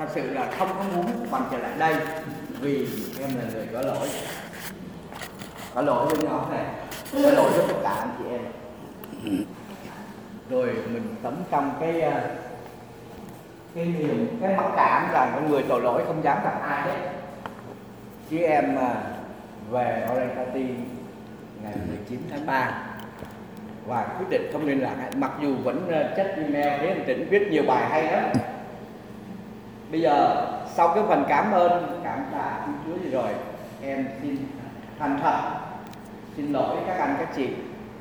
thật sự là không có muốn quay trở lại đây vì em là người có lỗi. Có lỗi với nhóm này, có lỗi với tất cả anh chị em. Rồi mình tấm trong cái niềm, cái mặc cảm rằng con người tội lỗi không dám gặp ai hết. Chứ em về Orange County ngày 19 tháng 3 và quyết định không liên lạc, mặc dù vẫn check email với anh Trịnh viết nhiều bài hay lắm. Bây giờ sau cái phần cảm ơn, cảm tạ Chúa Chúa gì rồi, em xin thành thật xin lỗi các anh các chị.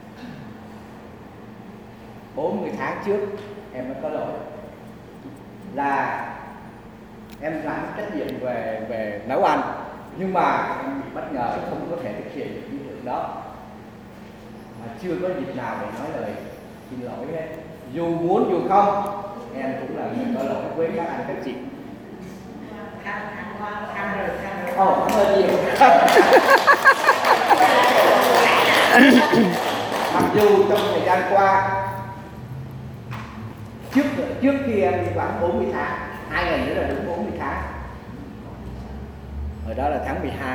40 tháng trước em đã có lỗi là em làm trách nhiệm về nấu ăn, nhưng mà em bị bất ngờ không có thể thực hiện được ý tưởng đó, mà chưa có dịp nào để nói lời xin lỗi hết. Dù muốn dù không, em cũng là người có lỗi với các anh các chị. Cảm ơn nhiều. Mặc dù trong thời gian qua, trước khi em đi khoảng 40 tháng, 2 ngày nữa là đúng 40 tháng. Ở đó là tháng 12.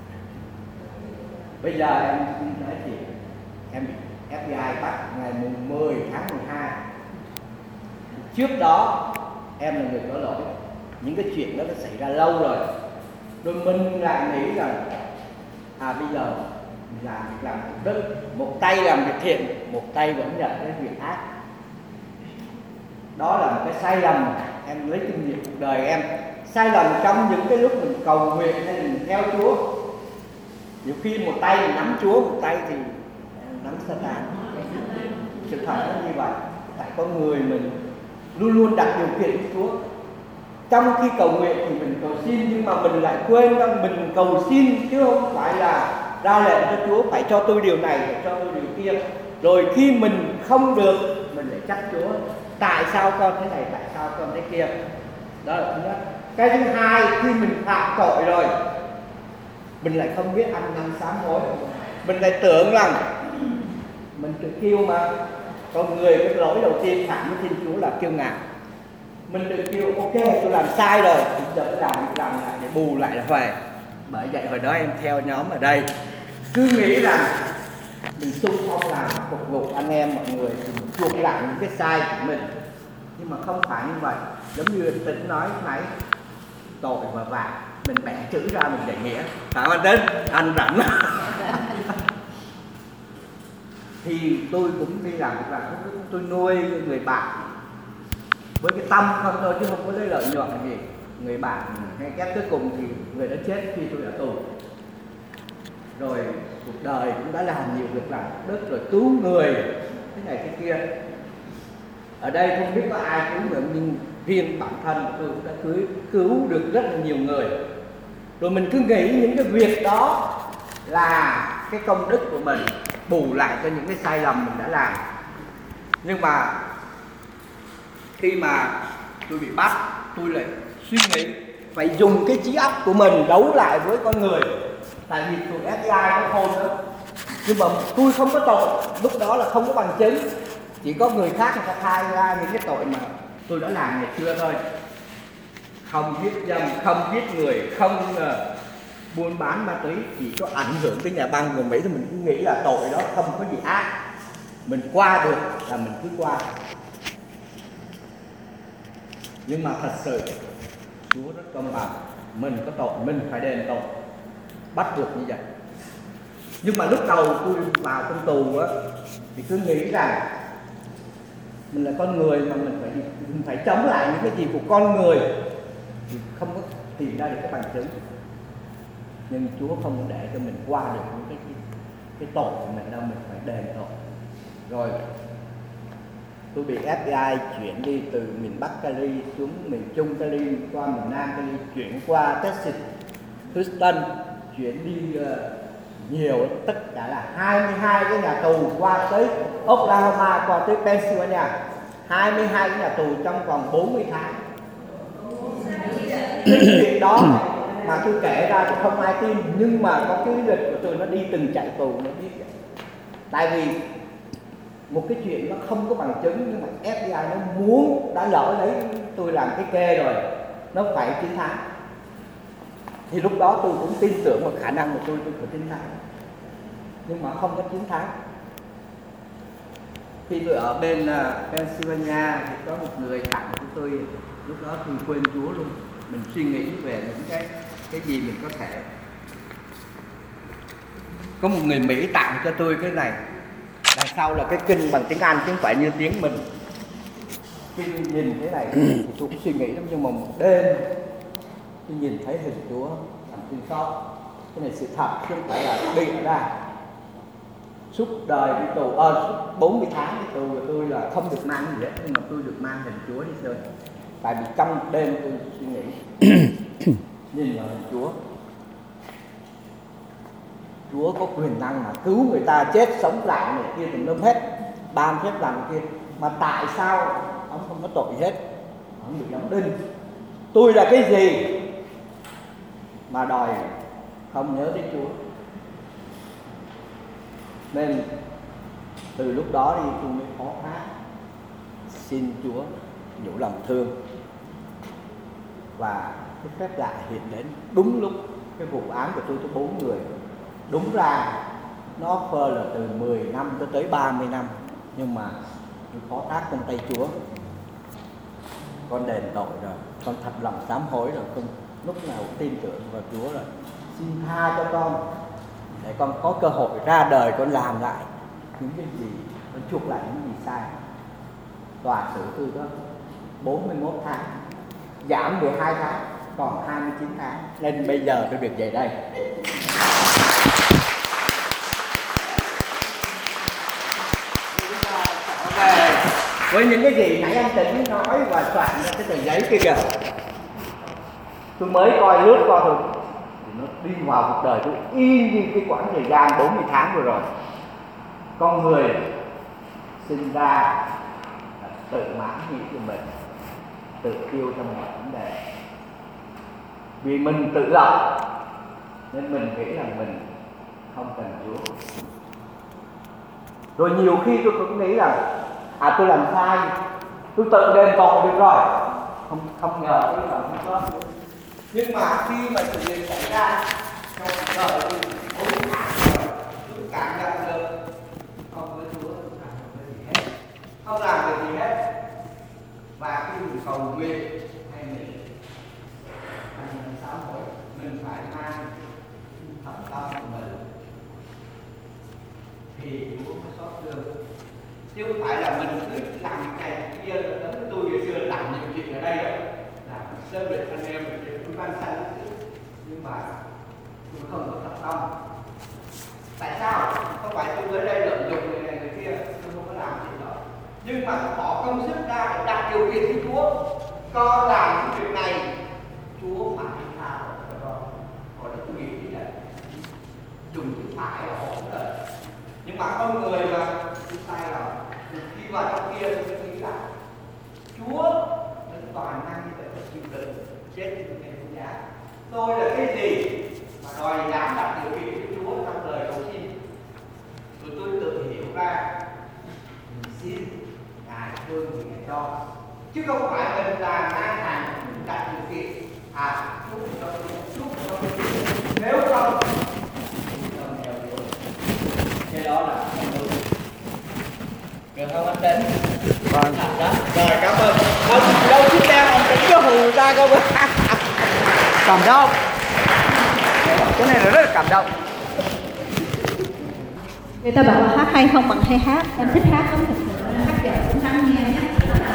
Bây giờ em nói gì? Em bị FBI bắt ngày 10 tháng 12. Trước đó em là người có lỗi. Những cái chuyện đó đã xảy ra lâu rồi. Rồi mình lại nghĩ rằng bây giờ mình làm việc đức, một tay làm việc thiện, một tay vẫn nhận cái việc ác. Đó là một cái sai lầm em lấy kinh nghiệm cuộc đời em. Sai lầm trong những cái lúc mình cầu nguyện hay mình theo Chúa. Nhiều khi một tay mình nắm Chúa, một tay thì nắm Satan. Sự thật nó như vậy. Tại con người mình luôn luôn đặt điều kiện với Chúa. Trong khi cầu nguyện thì mình cầu xin, nhưng mà mình lại quên rằng mình cầu xin chứ không phải là ra lệnh cho Chúa phải cho tôi điều này, phải cho tôi điều kia. Rồi khi mình không được, mình lại trách Chúa. Tại sao con thế này, tại sao con thế kia. Đó là thứ nhất. Cái thứ hai, khi mình phạm tội rồi, mình lại không biết ăn năn sám hối. Mình lại tưởng rằng mình tự kiêu mà. Con người cái lỗi đầu tiên phạm với Thiên Chúa là kiêu ngạo. Mình tự kiêu, ok tôi làm sai rồi, bây giờ tôi làm lại để bù lại là về. Bởi vậy hồi đó em theo nhóm ở đây, cứ nghĩ rằng mình xung phong làm phục vụ anh em mọi người thì mình chuộc lại những cái sai của mình. Nhưng mà không phải như vậy. Giống như anh Tĩnh nói nãy, tội và vàng mình bẻ chữ ra mình để nghĩa. Phải không anh Tĩnh? Anh rảnh. Thì tôi cũng đi làm việc làm, tôi nuôi người bạn với cái tâm không thôi chứ không có lấy lợi nhuận gì. Người bạn hay kết cuối cùng thì người đã chết khi tôi ở tù. Rồi cuộc đời cũng đã làm nhiều việc làm đức, rồi cứu người thế này thế kia. Ở đây không biết có ai cứu được, nhưng riêng bản thân tôi cũng đã cứu được rất là nhiều người. Rồi mình cứ nghĩ những cái việc đó là cái công đức của mình, bù lại cho những cái sai lầm mình đã làm. Nhưng mà khi mà tôi bị bắt, tôi lại suy nghĩ phải dùng cái trí óc của mình đấu lại với con người. Tại vì tụi FBI nó khôn đó. Nhưng mà tôi không có tội, lúc đó là không có bằng chứng. Chỉ có người khác người ta khai ra những cái tội mà tôi đã làm ngày xưa thôi. Không giết dâm, không giết người, không buôn bán ma túy, chỉ có ảnh hưởng tới nhà băng người Mỹ thì mình cứ nghĩ là tội đó không có gì ác. Mình qua được là mình cứ qua. Nhưng mà thật sự Chúa rất công bằng. Mình có tội, mình phải đền tội. Bắt buộc như vậy. Nhưng mà lúc đầu tôi vào trong tù á, thì cứ nghĩ rằng mình là con người mà mình phải chống lại những cái gì của con người, thì không có tìm ra được cái bằng chứng. Nhưng Chúa không có để cho mình qua được những cái tội của mình đâu, mình phải đền tội. Rồi tôi bị FBI chuyển đi từ miền Bắc Cali xuống miền Trung Cali, qua miền Nam Cali, chuyển qua Texas, Houston, chuyển đi nhiều, tất cả là 22 cái nhà tù, qua tới Oklahoma, qua tới Pennsylvania. 22 cái nhà tù trong vòng 40 tháng. Cái chuyện đó mà tôi kể ra thì không ai tin, nhưng mà có cái lịch của tôi nó đi từng chạy tù nó biết. Tại vì một cái chuyện nó không có bằng chứng, nhưng mà FBI nó muốn, đã lỡ lấy tôi làm cái kê rồi nó phải chiến thắng. Thì lúc đó tôi cũng tin tưởng vào khả năng của tôi có chiến thắng, nhưng mà không có chiến thắng. Khi tôi ở bên Pennsylvania thì có một người bạn của tôi, lúc đó tôi quên Chúa luôn, mình suy nghĩ về những cái gì mình có thể. Có một người Mỹ tặng cho tôi cái này, đằng sau là cái kinh bằng tiếng Anh chứ không phải như tiếng mình. Khi nhìn thế này thì tôi cũng suy nghĩ lắm, nhưng mà một đêm tôi nhìn thấy hình Chúa làm tôi sót. Cái này sự thật chứ không phải là bịa ra. Suốt đời đi tù, suốt 40 tháng đi tù của tôi là không được mang gì hết, nhưng mà tôi được mang hình Chúa đi chơi. Tại vì trong một đêm tôi suy nghĩ nhìn vào hình Chúa. Chúa có quyền năng mà cứu người ta chết sống lại này kia tùm lum hết, ban phép lành kia, mà tại sao ông không có tội hết, ông bị đóng đinh? Tôi là cái gì mà đòi không nhớ đến Chúa? Nên từ lúc đó đi tôi mới khó khăn xin Chúa nhủ lòng thương, và cái phép lạ hiện đến đúng lúc. Cái vụ án của tôi có 4 người, đúng ra nó phơ là từ 10 năm cho tới 30 năm, nhưng mà tôi phó thác trong tay Chúa. Con đền tội rồi, con thật lòng sám hối rồi, con lúc nào cũng tin tưởng vào Chúa rồi, xin tha cho con để con có cơ hội ra đời, con làm lại những cái gì, con chuộc lại những gì sai. Tòa xử tôi đó 41 tháng, giảm 12 tháng, còn 29 tháng, nên bây giờ tôi được về đây. Với những cái gì nãy anh Tĩnh nói và soạn ra cái tờ giấy kia kìa, tôi mới coi lướt qua thôi thì nó đi vào cuộc đời tôi y như cái quãng thời gian 40 tháng vừa rồi. Con người sinh ra tự mãn nghĩ của mình, tự tiêu trong mọi vấn đề. Vì mình tự lập nên mình nghĩ rằng mình không cần Chúa. Rồi nhiều khi tôi cũng nghĩ rằng tôi làm sai, tôi tự đền tội được rồi, không ngờ tôi làm không có. Nhưng mà khi mà sự việc xảy ra trong cuộc đời tôi 4 tháng rồi, tôi cảm nhận được không có Chúa, tôi làm được gì hết, không làm được gì hết. Và khi mình cầu nguyện hay mình sám hối, mình phải mang thâm tâm của mình thì Chúa mới xót thương. Chứ không phải là mình cứ làm cái này cái kia. Tôi ngày xưa làm nhiều chuyện ở đây đó, làm sơ luyện anh em tôi văn sanh, nhưng mà tôi không có thật tâm. Tại sao? Không phải tôi tới đây lợi dụng người này người kia, tôi không có làm gì đó, nhưng mà bỏ công sức ra để đặt điều kiện với Chúa. Con làm cái việc này, Chúa phải tha cho con. Còn là tôi nghĩ là dùng chữ phải là ổn rồi, nhưng mà con người mà tôi sai rồi, khi vào trong kia tôi nghĩ là Chúa vẫn toàn năng như vậy, chịu đựng chết trên cái thập giá. Tôi là cái gì mà đòi dám đặt điều kiện với Chúa trong lời cầu xin? Rồi tôi tự hiểu ra mình xin Ngài thương thì Ngài cho, chứ không phải mình làm ngang hàng mình đặt điều kiện chúc cho nếu không nghèo rồi. Cái đó là không đúng. Được không anh Tĩnh? Vâng. Rồi cảm ơn. Đâu chiếc đeo ông Tĩnh có hù ta không? Cảm động. Cái này là rất là cảm động. Người ta bảo là hát hay không bằng hay hát. Em thích hát lắm, thật sự hát giỏi cũng hát nghe nhé.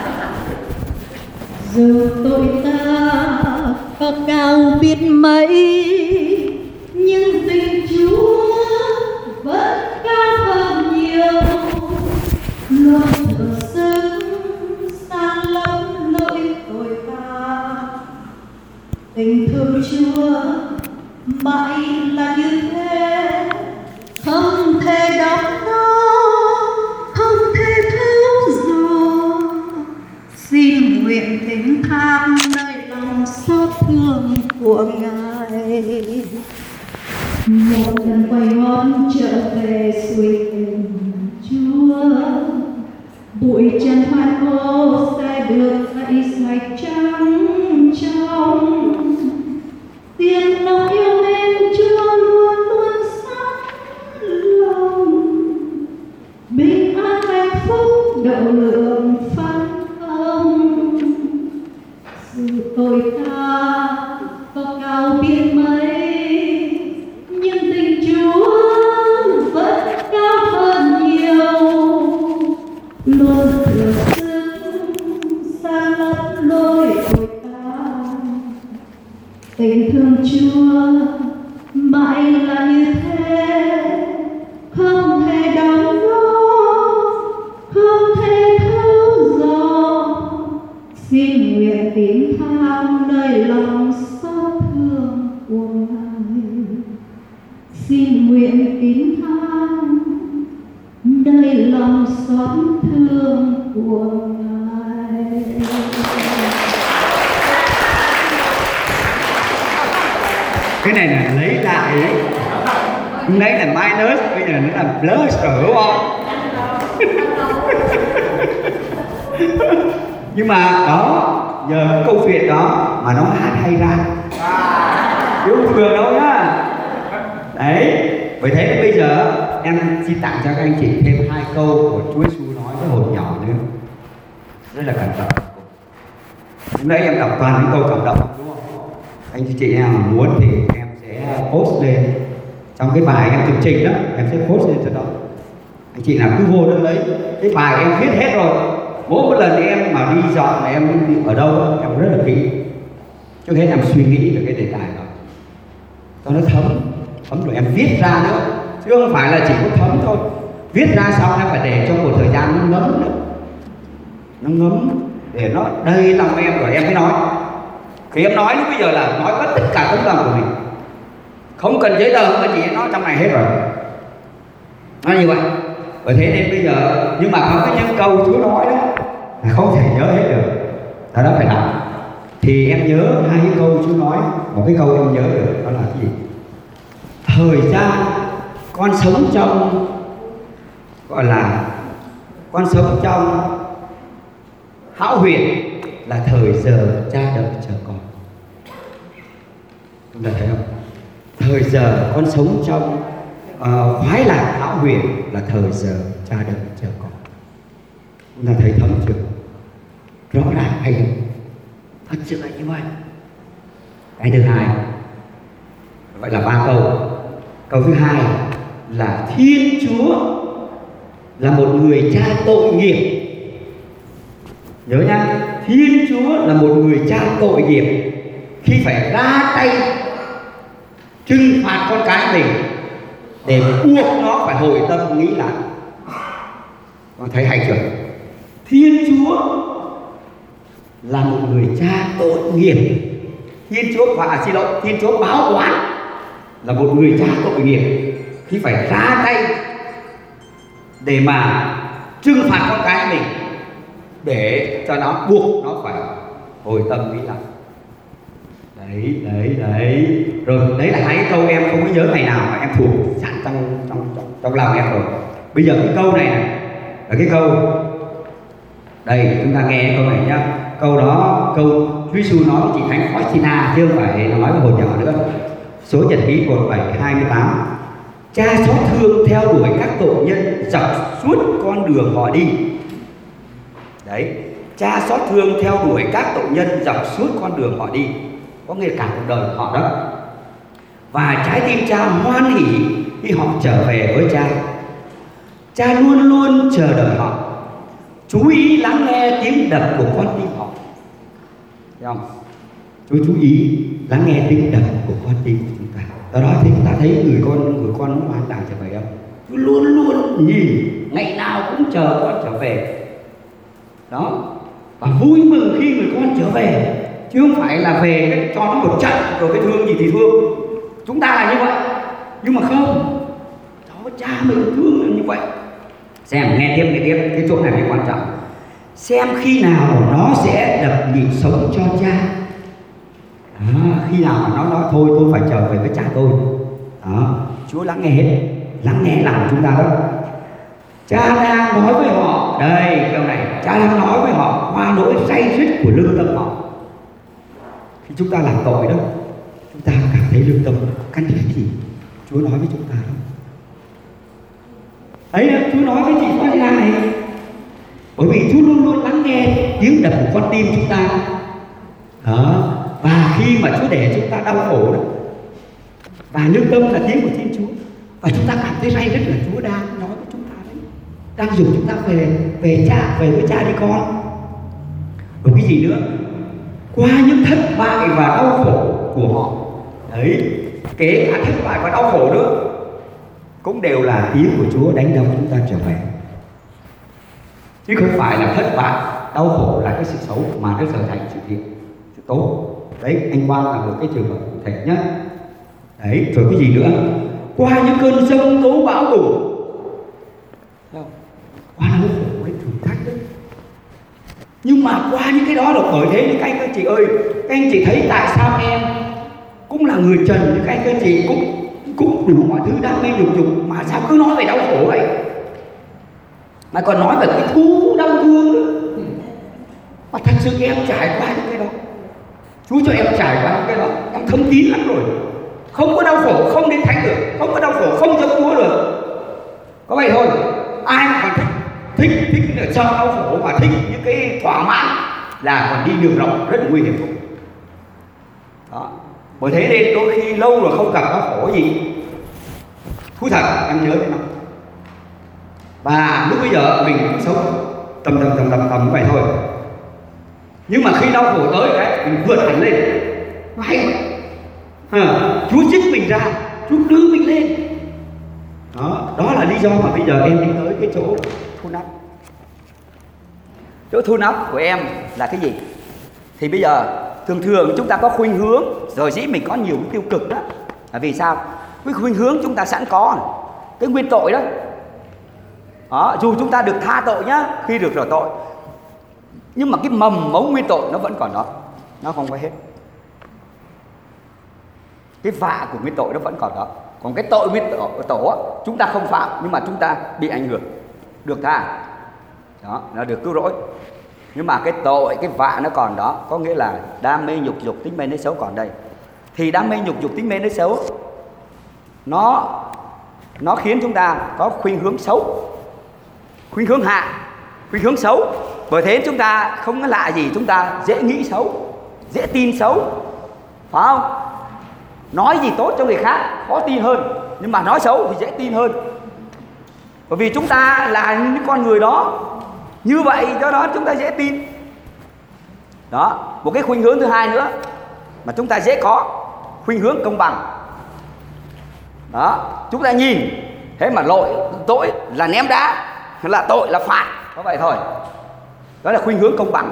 Dù tội ta có cao biết mấy, nhưng tình Chúa vẫn cao hơn nhiều. Luôn thừa sức san lấp lỗi tội ta. Tình thương Chúa mãi là như thế, không thể đọc nó, không thể thấu dò. Xin nguyện thỉnh tham nơi lòng xót thương của Ngài. Một lần quay ngón trở về suối tình Chúa, bụi trần hoan hô sẽ được tẩy sạch trắng trong tôi ca có cao biết mấy, nhưng tình Chúa vẫn cao hơn nhiều. Luôn thừa sức xa lấp lối tôi ca, tình thương Chúa mãi là như thế, không thể đong đo, không thể thấu dò. Xin nguyện tìm tham nơi lòng xót thương của Ngài. Xin nguyện tìm tham nơi lòng xót thương của Ngài. Cái này là lấy lại, lấy là minus, bây giờ nó là plus rồi đúng không? Nhưng mà đó, giờ câu chuyện đó mà nó hát hay ra, chứ không thường đâu nhá. Đấy, bởi thế nên bây giờ em xin tặng cho các anh chị thêm 2 câu của Chúa Giêsu nói với hồn nhỏ nữa, rất là cảm động. Lúc nãy em đọc toàn những câu cảm động đúng không? Anh chị nào muốn thì em sẽ post lên trong cái bài em chương trình đó, em sẽ post lên cho đó. Anh chị nào cứ vô đó lấy cái bài em viết hết rồi. Mỗi một lần em mà đi dọn là em đi ở đâu em rất là kỹ, trước hết em suy nghĩ về cái đề tài đó cho nó thấm rồi em viết ra nữa, chứ không phải là chỉ có thấm thôi. Viết ra xong em phải để cho một thời gian nó ngấm nữa, nó ngấm để nó đầy lòng em rồi em mới nói. Khi em nói lúc bây giờ là nói hết tất cả tấm lòng của mình, không cần giấy tờ, không cần gì, nó trong này hết rồi. Nó như vậy. Bởi thế nên bây giờ, nhưng mà có cái những câu Chúa nói đó là không thể nhớ hết được, đó phải đọc. Thì em nhớ 2 cái câu Chúa nói, một cái câu em nhớ được đó là cái gì? Thời gian con sống trong, gọi là con sống trong hão huyền là thời giờ cha đợi chờ con. Chúng ta thấy không? Thời giờ con sống trong khoái lạc hão huyền là thời giờ cha đợi chờ con. Chúng ta thấy thấm chưa? Rõ ràng hay không? Thật sự là như vậy. Cái thứ hai, vậy là 3 câu. Câu thứ hai là Thiên Chúa là một người cha tội nghiệp. Nhớ nhá, Thiên Chúa là một người cha tội nghiệp khi phải ra tay trừng phạt con cái mình để buộc nó phải hồi tâm nghĩ lại. Con thấy hay chưa? Thiên Chúa là một người cha tội nghiệp. Thiên Chúa Thiên Chúa báo oán là một người cha tội nghiệp khi phải ra tay để mà trừng phạt con cái mình để cho nó buộc nó phải hồi tâm nghĩ lại. Đấy. Rồi đấy là 2 cái câu em không có nhớ ngày nào mà em thuộc sẵn trong lòng em rồi. Bây giờ cái câu này là cái câu đây, chúng ta nghe câu này nhá. Câu đó, câu Chúa Giêsu nói với chị Thánh Faustina chứ không phải nói với hồn nhỏ nữa. Số nhật ký 1728. Cha xót thương theo đuổi các tội nhân dọc suốt con đường họ đi. Đấy, cha xót thương theo đuổi các tội nhân dọc suốt con đường họ đi, có nghĩa là cả cuộc đời họ đó. Và trái tim cha hoan hỉ khi họ trở về với cha. Cha luôn luôn chờ đợi họ, chú ý lắng nghe tiếng đập của con tim họ. Thấy không? Chú ý lắng nghe tiếng đập của con tim của chúng ta. Do đó thì chúng ta thấy người con nó hoàn toàn trở về không? Chú luôn luôn nhìn, ngày nào cũng chờ con trở về. Đó, và vui mừng khi người con trở về, chứ không phải là về cho nó một trận rồi cái thương gì thì thương. Chúng ta là như vậy, nhưng mà không, cho cha mình thương là như vậy. Xem, nghe tiếp cái chỗ này mới quan trọng. Xem khi nào nó sẽ đập nhịp sống cho cha. Khi nào mà nó nói thôi tôi phải trở về với cha tôi. Đó, Chúa lắng nghe hết, lắng nghe lòng chúng ta đó. Cha đang nói với họ, đây câu này, cha đang nói với họ qua nỗi say rứt của lương tâm họ. Khi chúng ta làm tội đó, chúng ta cảm thấy lương tâm căn thiết gì, Chúa nói với chúng ta đó. Đấy, Chúa nói với chị Faustina này, bởi vì Chúa luôn luôn lắng nghe tiếng đập của con tim chúng ta. Đó. Và khi mà Chúa để chúng ta đau khổ đó, và lương tâm là tiếng của Thiên Chúa, và chúng ta cảm thấy ray rứt là Chúa đang nói với chúng ta đấy, đang dùng chúng ta về với cha đi con. Rồi cái gì nữa? Qua những thất bại và đau khổ của họ đấy, kể cả thất bại và đau khổ nữa, cũng đều là tiếng của Chúa đánh động chúng ta trở về, chứ không phải là thất bại đau khổ là cái sự xấu mà nó trở thành sự thiện, sự tốt. Đấy, anh Quang là một cái trường hợp cụ thể nhé. Đấy, rồi cái gì nữa? Qua những cơn giông tố bão tố, qua đau khổ đấy, thử thách đấy. Nhưng mà qua những cái đó là bởi thế những các anh chị ơi, các anh chị thấy tại sao em cũng là người trần, nhưng các anh chị cũng đủ mọi thứ đam mê nhục dục, mà sao cứ nói về đau khổ vậy, mà còn nói về cái thú đau thương nữa. Mà thật sự em trải qua những cái đó, Chúa cho em trải qua những cái đó, em thấm tín lắm rồi. Không có đau khổ không đến thánh được, không có đau khổ không giống Chúa được. Có vậy thôi. Ai mà còn thích ở trong đau khổ mà thích những cái thỏa mãn là còn đi đường rộng rất là nguy hiểm. Đó. Bởi thế nên đôi khi lâu rồi không gặp đau khổ gì, thú thật em nhớ đến nó. Và lúc bây giờ mình cũng sống tầm vậy thôi. Nhưng mà khi đau khổ tới cái mình vượt hẳn lên, nó hay vậy. Chúa giúp mình ra, Chúa đưa mình lên. Đó là lý do mà bây giờ em đi tới cái chỗ thu nắp. Chỗ thu nắp của em là cái gì? Thì bây giờ thường chúng ta có khuynh hướng, rồi dĩ mình có nhiều cái tiêu cực đó. Là vì sao? Cái khuynh hướng chúng ta sẵn có cái nguyên tội đó. Dù chúng ta được tha tội nhá, khi được rửa tội, nhưng mà cái mầm mống nguyên tội nó vẫn còn đó, nó không có hết. Cái vạ của nguyên tội nó vẫn còn đó. Còn cái tội nguyên tổ chúng ta không phạm, nhưng mà chúng ta bị ảnh hưởng, được tha, đó nó được cứu rỗi. Nhưng mà cái tội, cái vạ nó còn đó, có nghĩa là đam mê nhục dục tính mê nết xấu còn đây. Thì đam mê nhục dục tính mê nết xấu nó khiến chúng ta có khuynh hướng xấu, khuynh hướng hạ, khuynh hướng xấu. Bởi thế chúng ta không có lạ gì, chúng ta dễ nghĩ xấu, dễ tin xấu, phải không? Nói gì tốt cho người khác khó tin hơn, nhưng mà nói xấu thì dễ tin hơn. Bởi vì chúng ta là những con người đó, như vậy do đó chúng ta dễ tin. Đó, một cái khuynh hướng thứ hai nữa mà chúng ta dễ có, khuynh hướng công bằng. Đó, chúng ta nhìn thế mà tội là ném đá, là tội là phạt, có vậy thôi. Đó là khuynh hướng công bằng.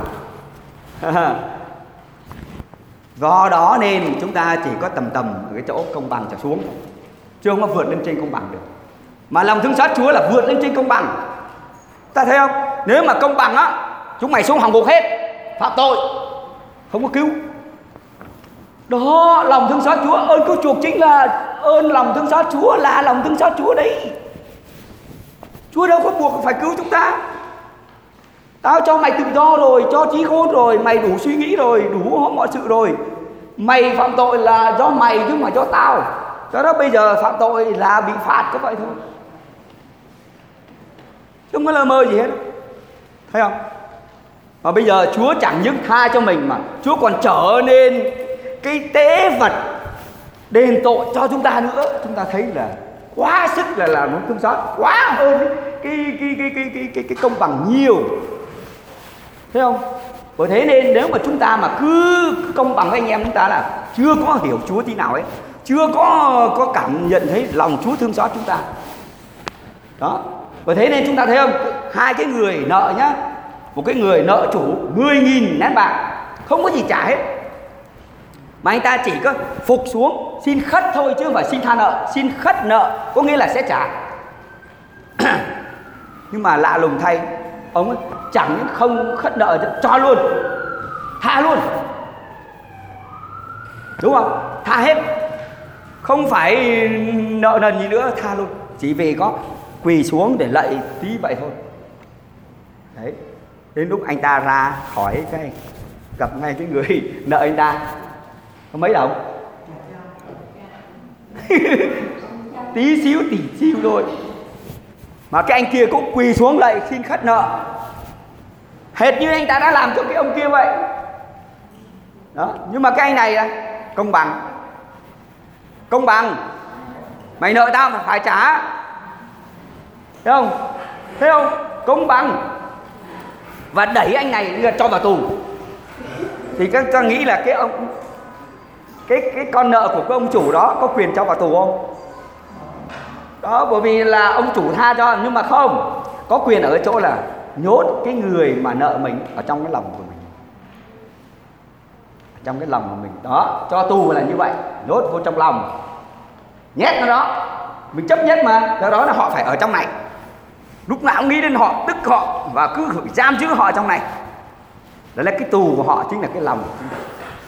Do đó nên chúng ta chỉ có tầm ở cái chỗ công bằng trở xuống, chứ không có vượt lên trên công bằng được. Mà lòng thương xót Chúa là vượt lên trên công bằng. Ta thấy không? Nếu mà công bằng á, chúng mày xuống hòng ngục hết, phạm tội, không có cứu. Đó, lòng thương xót Chúa, ơn cứu chuộc chính là ơn lòng thương xót Chúa, là lòng thương xót Chúa đấy. Chúa đâu có buộc phải cứu chúng ta. Tao cho mày tự do rồi, cho trí khôn rồi, mày đủ suy nghĩ rồi, đủ mọi sự rồi. Mày phạm tội là do mày chứ không phải do tao. Cho đó bây giờ phạm tội là bị phạt, có vậy thôi. Chứ không có lơ mơ gì hết. Thấy không? Mà bây giờ Chúa chẳng những tha cho mình mà Chúa còn trở nên cái tế vật đền tội cho chúng ta nữa. Chúng ta thấy là quá sức là muốn thương xót, quá hơn cái công bằng nhiều. Thấy không? Bởi thế nên nếu mà chúng ta mà cứ công bằng với anh em chúng ta là chưa có hiểu Chúa tí nào ấy, chưa có cảm nhận thấy lòng Chúa thương xót chúng ta. Đó. Bởi thế nên chúng ta thấy không? Hai cái người nợ nhá, một cái người nợ chủ 10.000 nén bạc, không có gì trả hết, mà anh ta chỉ có phục xuống xin khất thôi, chứ không phải xin tha nợ. Xin khất nợ có nghĩa là sẽ trả. Nhưng mà lạ lùng thay, ông ấy chẳng những không khất nợ, cho luôn, tha luôn, đúng không? Tha hết, không phải nợ nần gì nữa, tha luôn, chỉ vì có quỳ xuống để lạy tí vậy thôi. Đấy, đến lúc anh ta ra khỏi cái gặp ngay cái người nợ anh ta, có mấy đồng tí xíu tỷ xíu thôi, mà cái anh kia cũng quỳ xuống lạy xin khất nợ, hệt như anh ta đã làm cho cái ông kia vậy. Đó, nhưng mà cái anh này là công bằng. Công bằng. Mày nợ tao mà phải trả. Thấy không? Thấy không? Công bằng. Và đẩy anh này cho vào tù. Thì các ta nghĩ là cái con nợ của cái ông chủ đó có quyền cho vào tù không? Đó, bởi vì là ông chủ tha cho, nhưng mà không. Có quyền ở chỗ là nhốt cái người mà nợ mình ở trong cái lòng của mình. Trong cái lòng của mình. Đó, cho tù là như vậy. Nhốt vô trong lòng, nhét nó đó. Mình chấp nhất mà. Do đó là họ phải ở trong này. Lúc nào cũng nghĩ đến họ, tức họ, và cứ giam giữ họ trong này. Đó là cái tù của họ, chính là cái lòng của chúng ta.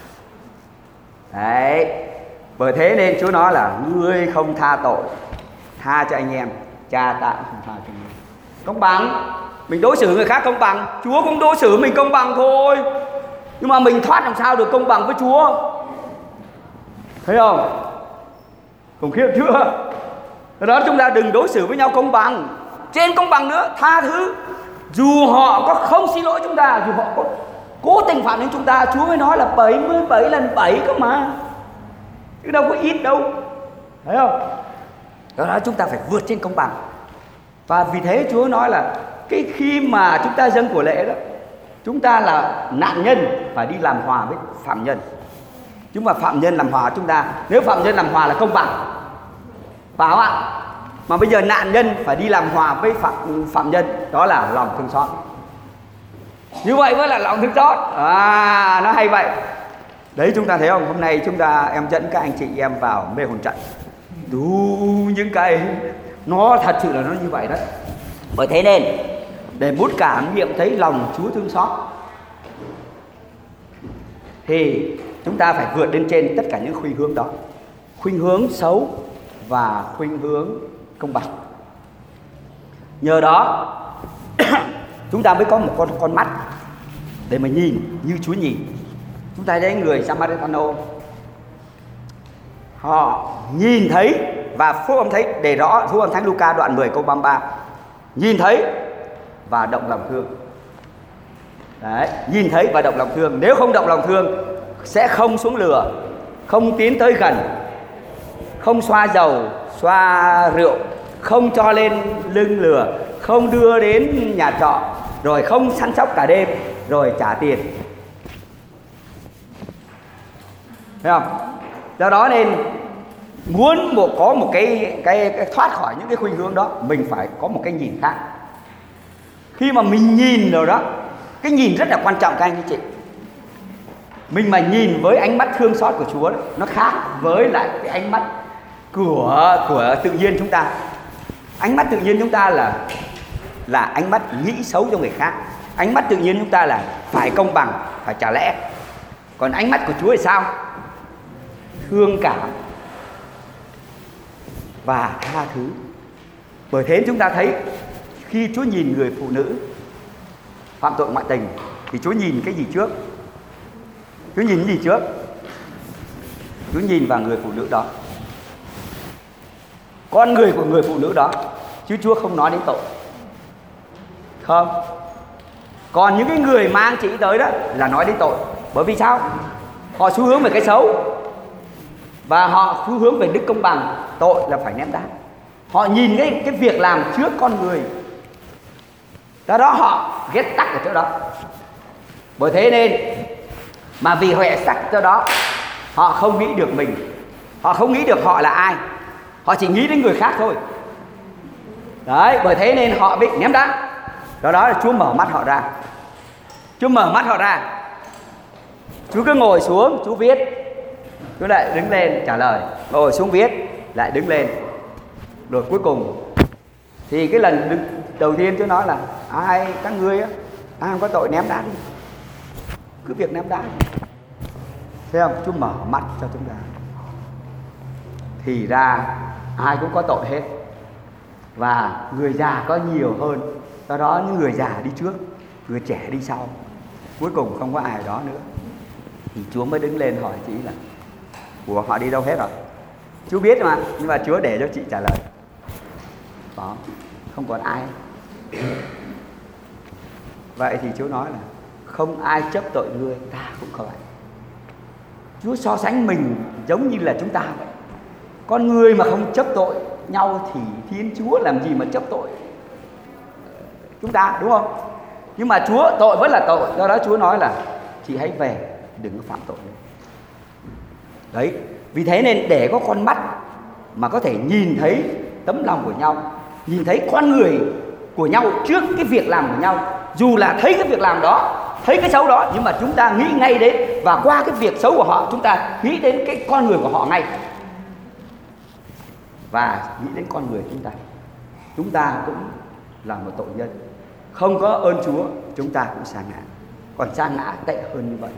Đấy. Bởi thế nên Chúa nói là ngươi không tha tội, tha cho anh em, cha ta cũng không tha cho ngươi. Công bằng. Mình đối xử người khác công bằng, Chúa cũng đối xử mình công bằng thôi. Nhưng mà mình thoát làm sao được công bằng với Chúa? Thấy không? Khủng khiếp chưa? Do đó chúng ta đừng đối xử với nhau công bằng. Trên công bằng nữa, tha thứ. Dù họ có không xin lỗi chúng ta, dù họ có cố tình phạm đến chúng ta, Chúa mới nói là 77 lần 7 cơ mà. Chứ đâu có ít đâu. Thấy không? Do đó chúng ta phải vượt trên công bằng. Và vì thế Chúa nói là cái khi mà chúng ta dâng của lễ đó, chúng ta là nạn nhân phải đi làm hòa với phạm nhân. Chúng mà phạm nhân làm hòa chúng ta, nếu phạm nhân làm hòa là công bằng, phải không ạ? Mà bây giờ nạn nhân phải đi làm hòa với phạm nhân, đó là lòng thương xót. Như vậy mới là lòng thương xót. Nó hay vậy. Đấy, chúng ta thấy không? Hôm nay em dẫn các anh chị em vào mê hồn trận. Đủ những cái nó thật sự là nó như vậy đấy. Bởi thế nên để muốn cảm nghiệm thấy lòng Chúa thương xót thì chúng ta phải vượt lên trên tất cả những khuynh hướng đó. Khuynh hướng xấu và khuynh hướng công bằng. Nhờ đó chúng ta mới có một con mắt để mà nhìn như Chúa nhìn. Chúng ta thấy người Samaritano, họ nhìn thấy, và Phúc Âm thấy để rõ, Phúc Âm Thánh Luca đoạn 10 câu 33, nhìn thấy và động lòng thương. Đấy, nhìn thấy và động lòng thương. Nếu không động lòng thương sẽ không xuống lửa, không tiến tới gần, không xoa dầu, xoa rượu, không cho lên lưng lửa, không đưa đến nhà trọ, rồi không săn sóc cả đêm, rồi trả tiền. Thấy không? Do đó nên muốn có một cái thoát khỏi những cái khuynh hướng đó, mình phải có một cái nhìn khác. Khi mà mình nhìn rồi đó, cái nhìn rất là quan trọng các anh chị. Mình mà nhìn với ánh mắt thương xót của Chúa đó, nó khác với lại cái ánh mắt của tự nhiên chúng ta. Ánh mắt tự nhiên chúng ta là ánh mắt nghĩ xấu cho người khác. Ánh mắt tự nhiên chúng ta là phải công bằng, phải trả lẽ. Còn ánh mắt của Chúa thì sao? Thương cảm và tha thứ. Bởi thế chúng ta thấy khi Chúa nhìn người phụ nữ phạm tội ngoại tình thì Chúa nhìn cái gì trước? Chúa nhìn cái gì trước? Chúa nhìn vào người phụ nữ đó, con người của người phụ nữ đó, chứ Chúa không nói đến tội. Không. Còn những cái người mang chị tới đó là nói đến tội. Bởi vì sao? Họ xu hướng về cái xấu và họ xu hướng về đức công bằng. Tội là phải ném đá. Họ nhìn cái việc làm trước con người, do đó họ ghét tắc ở chỗ đó. Bởi thế nên mà vì họ sắc chỗ đó, họ không nghĩ được mình, họ không nghĩ được họ là ai, họ chỉ nghĩ đến người khác thôi. Đấy, bởi thế nên họ bị ném đá. Do đó là Chúa mở mắt họ ra. Chúa mở mắt họ ra. Chúa cứ ngồi xuống, Chúa viết, Chúa lại đứng lên trả lời, ngồi xuống viết, lại đứng lên. Rồi cuối cùng thì cái lần đầu tiên Chúa nói là ai các ngươi á, ai không có tội ném đá đi, cứ việc ném đá. Thấy không? Chúa mở mắt cho chúng ta. Thì ra ai cũng có tội hết, và người già có nhiều hơn. Do đó những người già đi trước, người trẻ đi sau, cuối cùng không có ai đó nữa. Thì Chúa mới đứng lên hỏi chị là của họ đi đâu hết rồi. Chúa biết mà, nhưng mà Chúa để cho chị trả lời. Đó, không còn ai. Vậy thì Chúa nói là không ai chấp tội ngươi, ta cũng không vậy. Chúa so sánh mình giống như là chúng ta vậy. Con người mà không chấp tội nhau thì Thiên Chúa làm gì mà chấp tội chúng ta, đúng không? Nhưng mà Chúa tội vẫn là tội. Do đó Chúa nói là chị hãy về, đừng có phạm tội nữa. Đấy, vì thế nên để có con mắt mà có thể nhìn thấy tấm lòng của nhau, nhìn thấy con người của nhau trước cái việc làm của nhau. Dù là thấy cái việc làm đó, thấy cái xấu đó, nhưng mà chúng ta nghĩ ngay đến, và qua cái việc xấu của họ chúng ta nghĩ đến cái con người của họ ngay, và nghĩ đến con người chúng ta. Chúng ta cũng là một tội nhân, không có ơn Chúa chúng ta cũng sa ngã, còn sa ngã tệ hơn như vậy.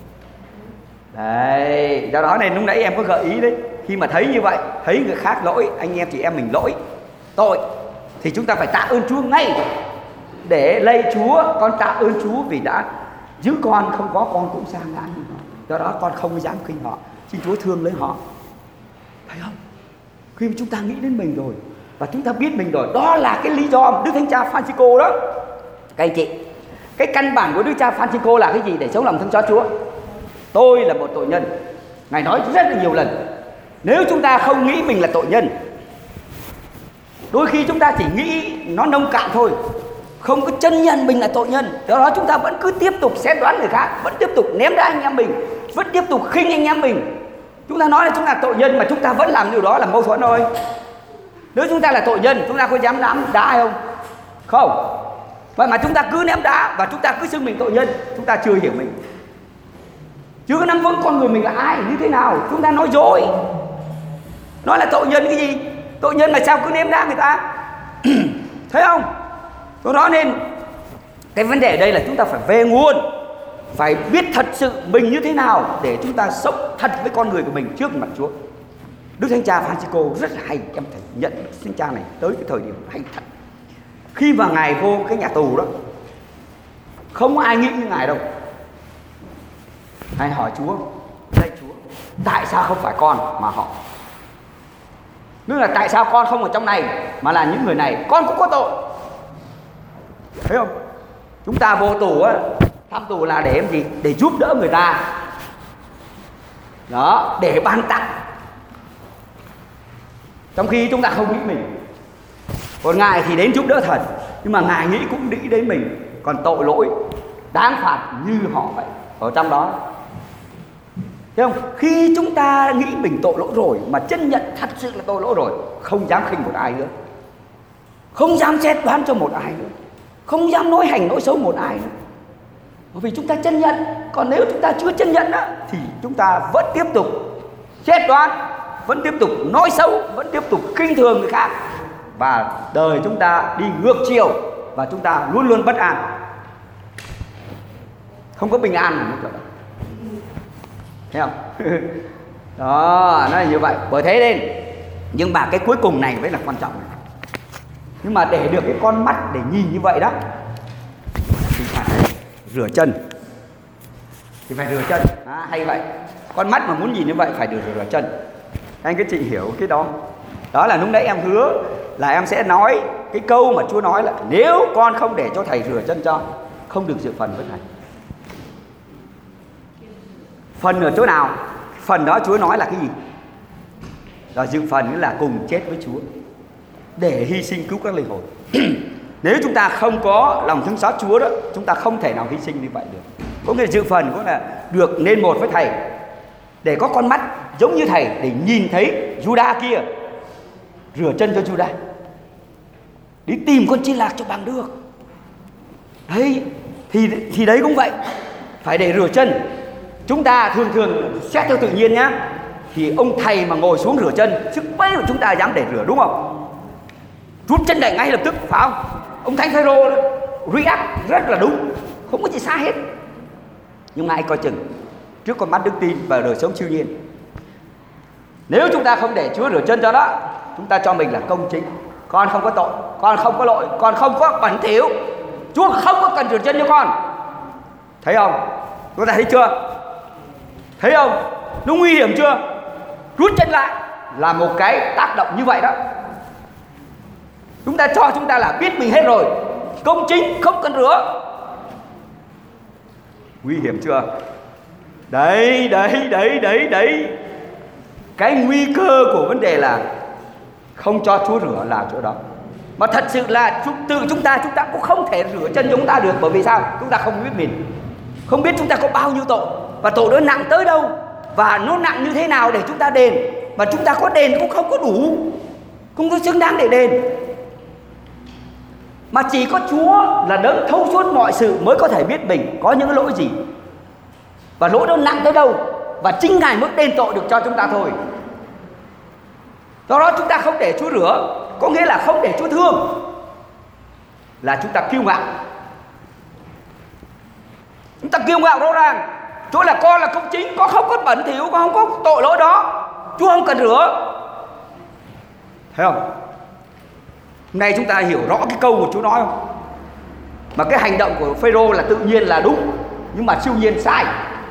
Đấy, do đó nên lúc nãy em có gợi ý đấy, khi mà thấy như vậy, thấy người khác lỗi, anh em chị em mình lỗi, tội, thì chúng ta phải tạ ơn Chúa ngay, để lạy Chúa, con tạ ơn Chúa vì đã giữ con, không có con cũng sa ngã như họ. Do đó con không dám khinh họ, xin Chúa thương lấy họ. Thấy không? Khi mà chúng ta nghĩ đến mình rồi và chúng ta biết mình rồi, đó là cái lý do Đức Thánh Cha Francisco đó. Các anh chị, cái căn bản của Đức Cha Francisco là cái gì để sống lòng thương xót Chúa? Tôi là một tội nhân. Ngài nói rất là nhiều lần. Nếu chúng ta không nghĩ mình là tội nhân, đôi khi chúng ta chỉ nghĩ nó nông cạn thôi, không có chân nhận mình là tội nhân. Do đó chúng ta vẫn cứ tiếp tục xét đoán người khác, vẫn tiếp tục ném đá anh em mình, vẫn tiếp tục khinh anh em mình. Chúng ta nói là chúng ta tội nhân mà chúng ta vẫn làm điều đó là mâu thuẫn thôi. Nếu chúng ta là tội nhân, chúng ta có dám ném đá ai không? Không. Vậy mà chúng ta cứ ném đá và chúng ta cứ xưng mình tội nhân, chúng ta chưa hiểu mình, chưa có nắm vững con người mình là ai, như thế nào. Chúng ta nói dối, nói là tội nhân cái gì? Tội nhân mà sao cứ ném đá người ta? Thấy không? Do đó nên cái vấn đề ở đây là chúng ta phải về nguồn, phải biết thật sự mình như thế nào để chúng ta sống thật với con người của mình trước mặt Chúa. Đức Thánh Cha Francisco rất là hay, em phải nhận Đức Thánh Cha này tới cái thời điểm hay thật. Khi mà Ngài vô cái nhà tù đó, không có ai nghĩ như Ngài đâu. Ngài hỏi Chúa, lạy Chúa, tại sao không phải con mà họ? Tức là tại sao con không ở trong này mà là những người này? Con cũng có tội. Thấy không? Chúng ta vô tù á, thăm tù là để làm gì? Để giúp đỡ người ta. Đó, để ban tặng. Trong khi chúng ta không nghĩ mình. Còn Ngài thì đến giúp đỡ thật, nhưng mà Ngài nghĩ cũng nghĩ đến mình. Còn tội lỗi đáng phạt như họ vậy, ở trong đó. Thấy không? Khi chúng ta nghĩ mình tội lỗi rồi, mà chân nhận thật sự là tội lỗi rồi, không dám khinh một ai nữa, không dám xét đoán cho một ai nữa, không dám nói hành nói xấu một ai nữa. Bởi vì chúng ta chân nhận. Còn nếu chúng ta chưa chân nhận đó, thì chúng ta vẫn tiếp tục xét đoán, vẫn tiếp tục nói xấu, vẫn tiếp tục khinh thường người khác, và đời chúng ta đi ngược chiều, và chúng ta luôn luôn bất an, không có bình an nữa. Thấy không? Đó, nó là như vậy. Bởi thế nên, nhưng mà cái cuối cùng này mới là quan trọng này. Nhưng mà để được cái con mắt để nhìn như vậy đó, thì phải rửa chân. Thì phải rửa chân. Hay vậy. Con mắt mà muốn nhìn như vậy phải được rửa chân. Anh các chị hiểu cái đó. Đó là lúc nãy em hứa là em sẽ nói cái câu mà Chúa nói là nếu con không để cho thầy rửa chân cho, không được dự phần với thầy. Phần ở chỗ nào? Phần đó Chúa nói là cái gì? Là dự phần nghĩa là cùng chết với Chúa, để hy sinh cứu các linh hồn. Nếu chúng ta không có lòng thương xót Chúa đó, chúng ta không thể nào hy sinh như vậy được. Có nghĩa là dự phần có là được nên một với thầy, để có con mắt giống như thầy, để nhìn thấy Judas kia, rửa chân cho Judas, đi tìm con chiên lạc cho bằng được. Đấy, thì đấy cũng vậy, phải để rửa chân. Chúng ta thường xét theo tự nhiên nhá, thì ông thầy mà ngồi xuống rửa chân, sức mấy mà chúng ta dám để rửa, đúng không? Rút chân đẩy ngay lập tức, phải không? Ông Thánh Phêrô react rất là đúng, không có gì sai hết. Nhưng mà hãy coi chừng trước con mắt đức tin và đời sống siêu nhiên. Nếu chúng ta không để Chúa rửa chân cho đó, chúng ta cho mình là công chính. Con không có tội, con không có lỗi, con không có bẩn thỉu, Chúa không có cần rửa chân cho con. Thấy không? Chúng ta thấy chưa? Thấy không? Nó nguy hiểm chưa? Rút chân lại là một cái tác động như vậy đó. Chúng ta cho chúng ta là biết mình hết rồi, công chính, không cần rửa. Nguy hiểm chưa? Đấy. Cái nguy cơ của vấn đề là không cho Chúa rửa là chỗ đó. Mà thật sự là tự chúng ta cũng không thể rửa chân chúng ta được. Bởi vì sao? Chúng ta không biết mình, không biết chúng ta có bao nhiêu tội, và tội đó nặng tới đâu, và nó nặng như thế nào để chúng ta đền. Mà chúng ta có đền cũng không có đủ, không có xứng đáng để đền. Mà chỉ có Chúa là đấng thấu suốt mọi sự mới có thể biết mình có những lỗi gì, và lỗi đó nặng tới đâu, và chính Ngài mới đền tội được cho chúng ta thôi. Do đó chúng ta không để Chúa rửa, có nghĩa là không để Chúa thương, là chúng ta kiêu ngạo. Chúng ta kiêu ngạo rõ ràng. Chúa là con là công chính, con không có bẩn thỉu, con không có tội lỗi đó, Chúa không cần rửa. Thấy không? Nay chúng ta hiểu rõ cái câu của Chúa nói không? Mà cái hành động của Phêrô là tự nhiên là đúng, nhưng mà siêu nhiên sai.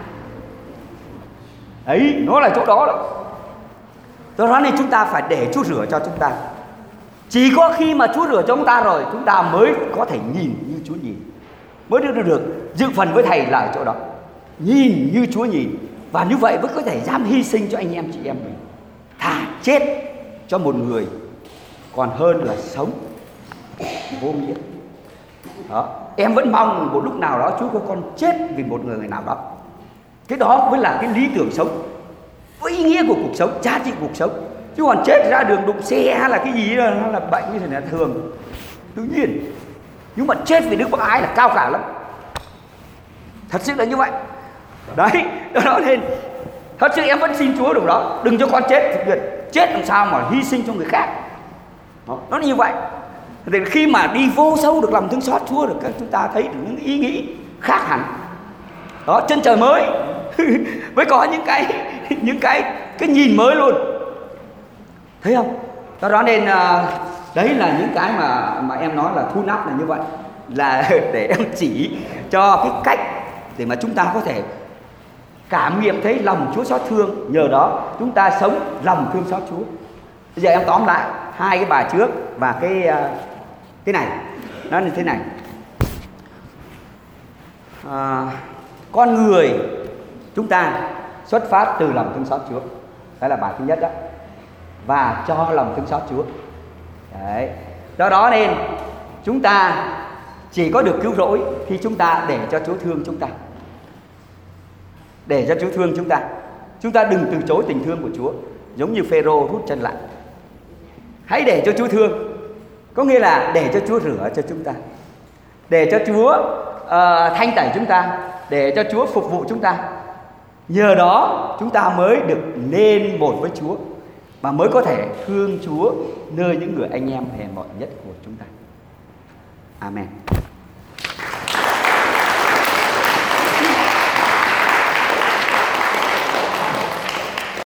Ấy, nó là chỗ đó đó. Do đó nên chúng ta phải để Chúa rửa cho chúng ta. Chỉ có khi mà Chúa rửa cho chúng ta rồi, chúng ta mới có thể nhìn như Chúa nhìn, mới được dự phần với Thầy là ở chỗ đó. Nhìn như Chúa nhìn, và như vậy mới có thể dám hy sinh cho anh em chị em mình. Thà chết cho một người còn hơn là sống vô nghĩa. Đó. Em vẫn mong một lúc nào đó Chúa cho con chết vì một người nào đó. Cái đó mới là cái lý tưởng sống, với ý nghĩa của cuộc sống, giá trị cuộc sống. Chứ còn chết ra đường đụng xe hay là cái gì đó, nó là bệnh như thế này là thường, tự nhiên. Nhưng mà chết vì Đức Bác Ái là cao cả lắm. Thật sự là như vậy. Đấy, đó nên thật sự em vẫn xin Chúa điều đó. Đừng cho con chết thực hiện. Chết làm sao mà hy sinh cho người khác. Đó, nó như vậy. Thì khi mà đi vô sâu được lòng thương xót Chúa được, các chúng ta thấy được những ý nghĩ khác hẳn. Đó, chân trời mới mới có những cái nhìn mới luôn. Thấy không? Do đó nên đấy là những cái mà em nói là thu nắp là như vậy, là để em chỉ cho cái cách để mà chúng ta có thể cảm nghiệm thấy lòng Chúa xót thương. Nhờ đó chúng ta sống lòng thương xót Chúa. Bây giờ em tóm lại hai cái bài trước và cái này nó như thế này. Con người chúng ta xuất phát từ lòng thương xót Chúa. Đó là bài thứ nhất đó. Và cho lòng thương xót Chúa. Đấy. Do đó nên chúng ta chỉ có được cứu rỗi khi chúng ta để cho Chúa thương chúng ta. Để cho Chúa thương chúng ta. Chúng ta đừng từ chối tình thương của Chúa, giống như Phêrô rút chân lại. Hãy để cho Chúa thương, có nghĩa là để cho Chúa rửa cho chúng ta, để cho Chúa thanh tẩy chúng ta, để cho Chúa phục vụ chúng ta. Nhờ đó chúng ta mới được nên một với Chúa, và mới có thể thương Chúa nơi những người anh em hèn mọn nhất của chúng ta. Amen.